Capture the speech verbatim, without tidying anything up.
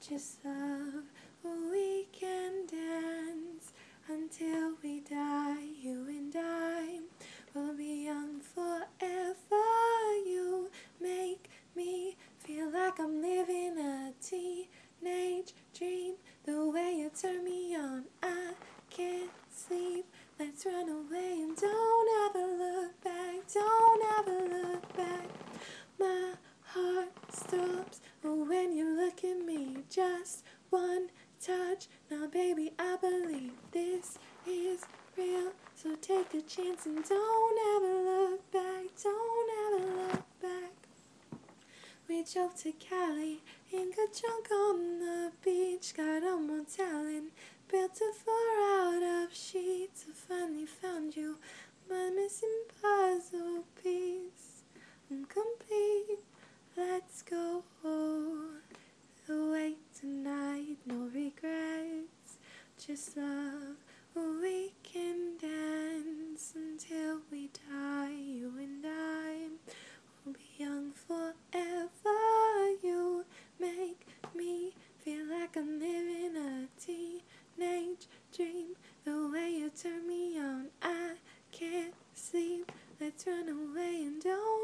just love. We can dance until we die. You and I will be young forever. You make me feel like I'm living a teenage dream. The way you turn me on, I can't sleep. Let's run away and don't ever look back. Don't ever look back. My heart stops when you look at me. Just one touch. Now baby, I believe this is real. So take a chance and don't ever look back. Don't ever look back. We drove to Cali and got drunk on the beach. Got on motel and built a floor out of sheets. I finally found you, my missing puzzle piece. I'm complete, let's go away tonight. No regrets, just love. We can dance until we die. You and I will be young forever. You make me feel like I'm living a teenage dream. The way you turn me on, I can't sleep. Let's run away and don't